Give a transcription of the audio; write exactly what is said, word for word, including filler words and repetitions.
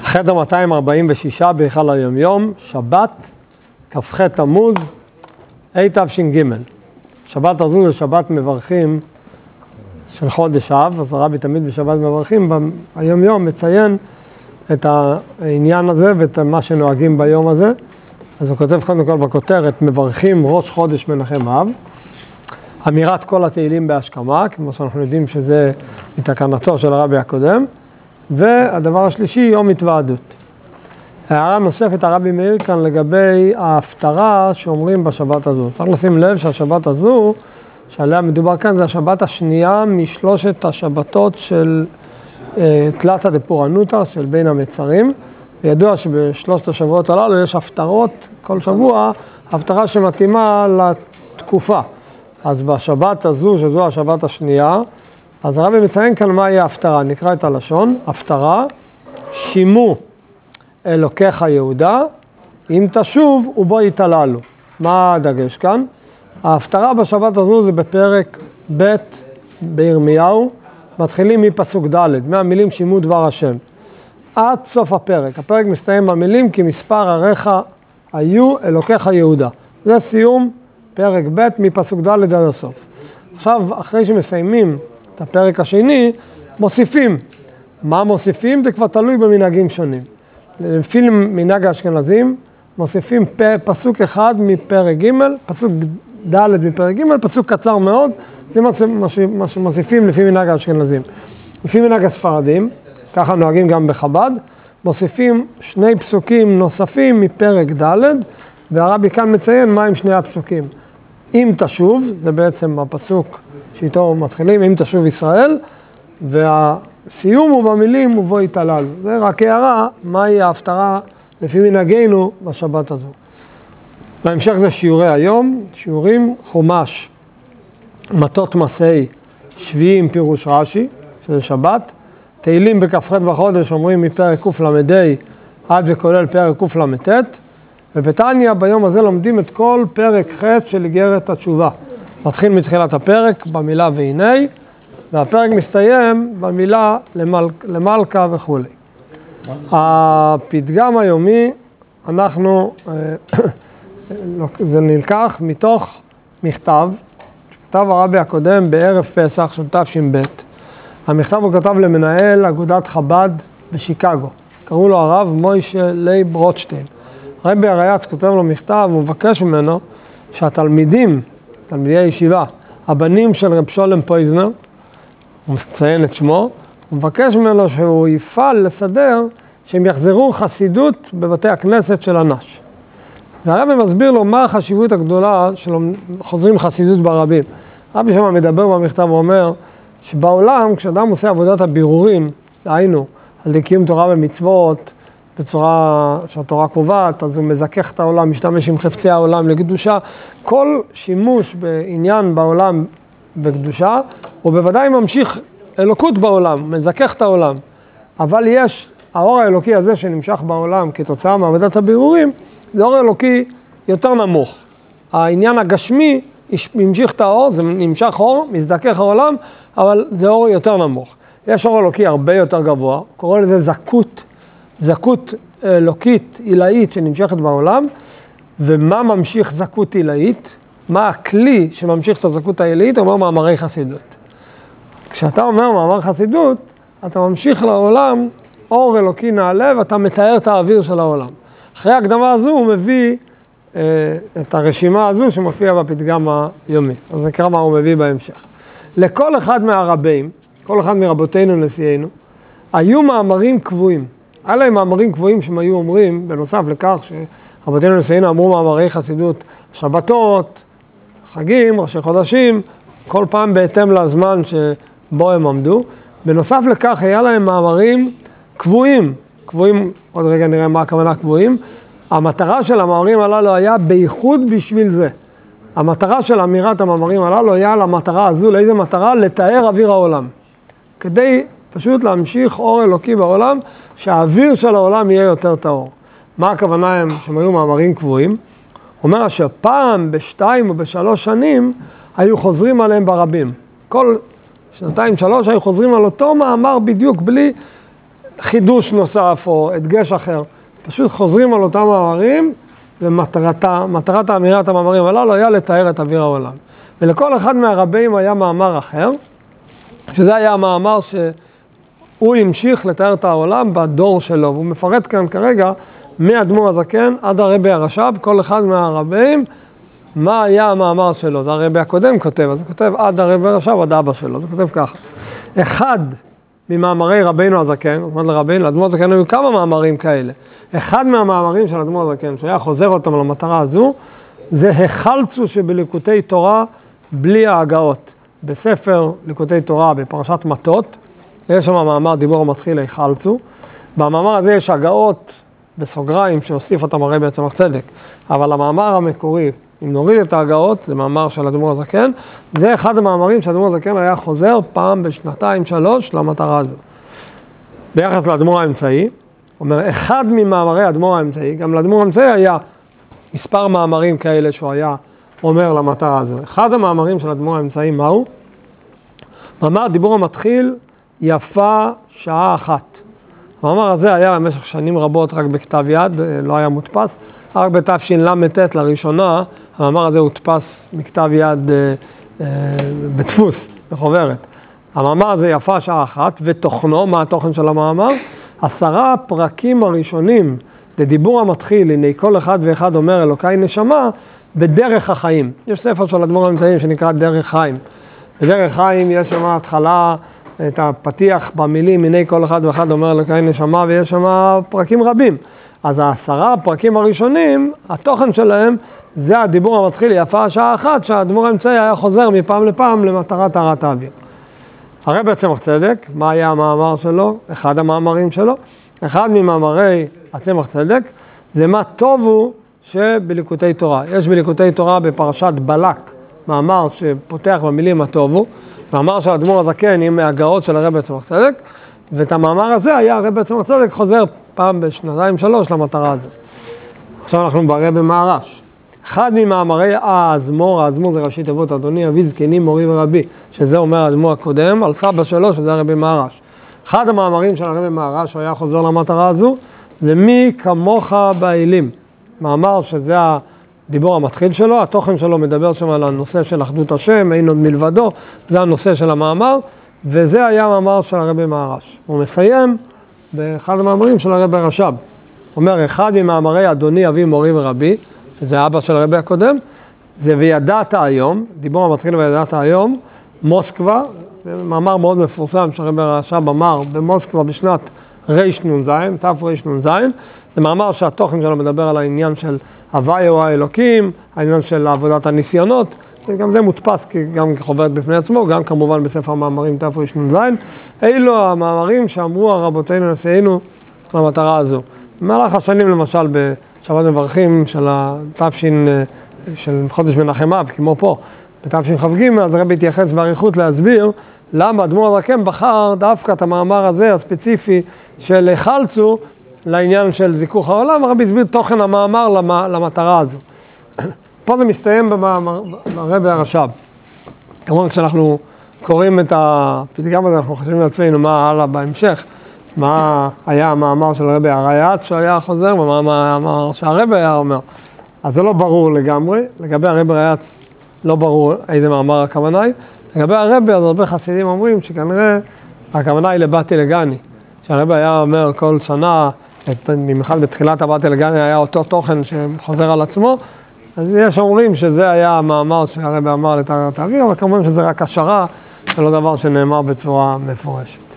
חדר מאתיים ארבעים ושש בהיכל היומיום, שבת, כ"ח תמוז, התש"ג. שבת הזו זה שבת מברכים של חודש אב, אז הרבי תמיד בשבת מברכים, ביומיום מציין את העניין הזה ואת מה שנוהגים ביום הזה. אז הוא כותב קודם כל בכותרת, מברכים ראש חודש מנחם אב. אמירת כל התהילים בהשכמה, כמו שאנחנו יודעים שזה מתקנתו של הרבי הקודם. והדבר השלישי, יום התוועדות. הערה נוספת הרבי מעיר כאן לגבי ההפטרה שאומרים בשבת הזו. צריך לשים לב שהשבת הזו, שעליה מדובר כאן, זה השבת השנייה משלושת השבתות של אה, תלתא דפורענותא, של בין המצרים. וידוע שבשלושת השבועות הללו יש הפטרות כל שבוע, הפטרה שמתאימה לתקופה. אז בשבת הזו, שזו השבת השנייה, אז הרבי מציין כאן מהי ההפטרה, נקרא את הלשון, הפטרה, שימו אלוקיך יהודה, אם תשוב ובו יתעללו. מה הדגש כאן? ההפטרה בשבת הזו זה בפרק ב' בירמיהו, מתחילים מפסוק ד', מהמילים שימו דבר השם. עד סוף הפרק, הפרק מסתיים במילים כי מספר עריך היו אלוקיך יהודה. זה סיום פרק ב' מפסוק ד' עד הסוף. עכשיו, אחרי שמסיימים את הפרק השני, מוסיפים. מה מוסיפים? זה כבר תלוי במנהגים שונים. לפי מנהג האשכנזים, מוסיפים פסוק אחד מפרק ג', פסוק ד' מפרק ג', פסוק קצר מאוד, זה מה שמוסיפים לפי מנהג האשכנזים. לפי מנהג הספרדים, ככה נוהגים גם בחב"ד, מוסיפים שני פסוקים נוספים מפרק ד', והרבי כאן מציין מה עם שני הפסוקים. אם תשוב, זה בעצם הפסוק שאיתו מתחילים, אם תשוב ישראל, והסיום הוא במילים ובו יתעלל. זה רק הערה, מהי ההפטרה לפי מנהגנו בשבת הזו. בהמשך זה שיעורי היום, שיעורים חומש, מטות מסעי, שביעים פירוש רש"י, שזה שבת, תהילים בכ"ח בחודש אומרים מפרק קל"ה עד וכולל פרק קל"ט, ובתניא ביום הזה לומדים את כל פרק ח' של איגרת התשובה. מתחיל מתחילת הפרק במילה והנה, והפרק מסתיים במילה למל... למלכה וכו'. הפתגם היומי, אנחנו, זה נלקח מתוך מכתב, שכתב הרבי הקודם בערב פסח של תש"ב. המכתב הוא כתב למנהל אגודת חב"ד בשיקגו. קראו לו הרב מוישה לייב רוטשטיין. הרבי הריי"צ כותב לו מכתב, הוא מבקש ממנו שהתלמידים, תלמידי הישיבה, הבנים של רב שולם פויזנר, הוא מציין את שמו, הוא מבקש ממנו שהוא יפעל לסדר שהם יחזרו חסידות בבתי הכנסת של הנש. והרבי מסביר לו מה החשיבות הגדולה של חוזרים חסידות ברבים. הרבי שם מדבר במכתב ואומר שבעולם כשאדם עושה עבודת הבירורים, היינו, על קיום תורה ומצוות, בצורה שהתורה קובעת, אז הוא מזכך את העולם, משתמש עם חפצי העולם לקדושה. כל שימוש בעניין בעולם בקדושה, הוא בוודאי ממשיך אלוקות בעולם, מזכך את העולם. אבל יש, האור האלוקי הזה שנמשך בעולם כתוצאה מעבודת הבירורים, זה אור אלוקי יותר נמוך. העניין הגשמי ממשיך את האור, זה נמשך אור, מזדכך העולם, אבל זה אור יותר נמוך. יש אור אלוקי הרבה יותר גבוה, קורא לזה זכות, זכות אלוקית, עילאית שנמשכת בעולם, ומה ממשיך זכות עילאית? מה הכלי שממשיך את הזכות העילאית? הוא אומר מאמרי חסידות. כשאתה אומר מאמר חסידות, אתה ממשיך לעולם אור אלוקי נעלה, ואתה מתאר את האוויר של העולם. אחרי ההקדמה הזו הוא מביא אה, את הרשימה הזו שמופיעה בפתגם היומי. אז נקרא מה הוא מביא בהמשך. לכל אחד מהרבים, כל אחד מרבותינו נשיאינו, היו מאמרים קבועים. היה להם מאמרים קבועים שהם היו אומרים, בנוסף לכך שרבותינו נשיאינו אמרו מאמרי חסידות, שבתות, חגים, ראשי חודשים, כל פעם בהתאם לזמן שבו הם עמדו. בנוסף לכך היה להם מאמרים קבועים, קבועים, עוד רגע נראה מה הכוונה קבועים. המטרה של המאמרים הללו היה בייחוד בשביל זה. המטרה של אמירת המאמרים הללו היה למטרה הזו, לאיזה מטרה? לתאר אוויר העולם. כדי פשוט להמשיך אור אלוקי בעולם, שהאוויר של העולם יהיה יותר טהור. מה הכוונה הם שהם היו מאמרים קבועים? הוא אומר שפעם בשתיים או בשלוש שנים היו חוזרים עליהם ברבים. כל שנתיים שלוש היו חוזרים על אותו מאמר בדיוק בלי חידוש נוסף או הדגש אחר. פשוט חוזרים על אותם מאמרים, ומטרתה, מטרת האמירת המאמרים הללו היה לתאר את אוויר העולם. ולכל אחד מהרבים היה מאמר אחר, שזה היה המאמר שהוא המשיך לתאר את העולם בדור שלו. והוא מפרט כאן כרגע מאדמו"ר הזקן עד הרבי הרש"ב, כל אחד מהרבים, מה היה המאמר שלו. זה הרבי הקודם כותב, אז הוא כותב עד הרבי הרש"ב, עד אבא שלו, זה כותב ככה. אחד ממאמרי רבינו הזקן, זאת אומרת לרבינו, לאדמו"ר הזקן היו כמה מאמרים כאלה. אחד מהמאמרים של אדמו"ר הזקן, שהיה חוזר אותם למטרה הזו, זה החלצו שבליקוטי תורה בלי ההגאות. בספר ליקוטי תורה בפרשת מטות, יש שם מאמר דיבור המתחיל החלצו. במאמר הזה יש הגאות בסוגריים שהוסיף אותם הרבי הצמח צדק. אבל המאמר המקורי, אם נוריד את ההגאות, זה מאמר של אדמו"ר הזקן, זה אחד המאמרים שאדמו"ר הזקן היה חוזר פעם בשנתיים שלוש למטרה הזו. ביחס לאדמו"ר האמצעי, אומר, אחד ממאמרי אדמו"ר האמצעי, גם לאדמו"ר האמצעי היה מספר מאמרים כאלה שהוא היה אומר למטרה הזו. אחד המאמרים של אדמו"ר האמצעי, מהו? מאמר דיבור המתחיל, יפה שעה אחת. המאמר הזה היה במשך שנים רבות רק בכתב יד, לא היה מודפס. רק בתשל"ט לראשונה, המאמר הזה הודפס מכתב יד אה, אה, בדפוס, בחוברת. המאמר הזה יפה שעה אחת, ותוכנו, מה התוכן של המאמר? עשרה פרקים הראשונים לדיבור המתחיל, הנה כל אחד ואחד אומר אלוקי נשמה, בדרך החיים. יש ספר של אדמו"ר האמצעי שנקרא דרך חיים. בדרך חיים יש שם התחלה, את הפתיח במילים, הנה כל אחד ואחד אומר אלוקי נשמה, ויש שם פרקים רבים. אז העשרה הפרקים הראשונים, התוכן שלהם, זה הדיבור המתחיל יפה שעה אחת, שהאדמו"ר האמצעי היה חוזר מפעם לפעם למטרת טהרת האוויר. הרבי הצמח צדק, מה היה המאמר שלו? אחד המאמרים שלו. אחד ממאמרי הצמח צדק, זה מה טוב הוא שבליקוטי תורה. יש בליקוטי תורה בפרשת בלק, מאמר שפותח במילים מה טוב הוא, מאמר של אדמו"ר הזקן עם ההגאות של הרבי הצמח צדק, ואת המאמר הזה היה הרבי הצמח צדק חוזר פעם בשנתיים שלוש למטרה הזו. עכשיו אנחנו ברבי מהר"ש. אחד ממאמרי האזמור, האזמור זה ראשי תיבות אדוני, אבי זקני, מורי ורבי, שזה אומר האדמו"ר הקודם, על סבא שלו, שזה הרבי מהר"ש. אחד המאמרים של הרבי מהר"ש, שהוא היה חוזר למטרה הזו, זה מי כמוך באלים. מאמר שזה הדיבור המתחיל שלו, התוכן שלו מדבר שם על הנושא של אחדות השם, אין עוד מלבדו, זה הנושא של המאמר, וזה היה המאמר של הרבי מהר"ש. הוא מסיים באחד המאמרים של הרבי הרש"ב. אומר, אחד ממאמרי אדוני, אבי, מורי ורבי, שזה אבא של הרבי הקודם, זה וידעת היום, דיבור המתחיל וידעת היום, מוסקבה, זה מאמר מאוד מפורסם שהרבי הרש"ב אמר במוסקבה בשנת רנ"ז, תרנ"ז, זה מאמר שהתוכן שלו מדבר על העניין של הוויו האלוקים, העניין של עבודת הניסיונות, גם זה מודפס גם כחוברת בפני עצמו, גם כמובן בספר המאמרים תרנ"ז, אלו המאמרים שאמרו הרבותינו נשיאנו למטרה הזו. במהלך השנים למשל בשבת מברכים של התפשין של חודש מנחם אב, כמו פה, בתשכ"ג, אז הרבי התייחס באריכות להסביר למה אדמו"ר הזקן בחר דווקא את המאמר הזה הספציפי של החלצו לעניין של זיכוך העולם, הרבי הסביר תוכן המאמר למטרה הזו. פה זה מסתיים ברבי הרש"ב. כמובן כשאנחנו קוראים את הפתגם הזה, אנחנו חושבים לעצמנו מה הלאה בהמשך, מה היה המאמר של הרבי הריי"צ שהיה חוזר, ומה המאמר שהרבי היה אומר. אז זה לא ברור לגמרי, לגבי הרבי הריי"צ לא ברור איזה מאמר הכוונה היא. לגבי הרבי, אז הרבה חסידים אומרים שכנראה הכוונה היא לבתי לגני. שהרבי היה אומר כל שנה, במיוחד בתחילת הבתי לגני היה אותו תוכן שחוזר על עצמו, אז יש אומרים שזה היה המאמר שהרבי אמר לטהרת האוויר, אבל כמובן שזה רק השערה, זה לא דבר שנאמר בצורה מפורשת.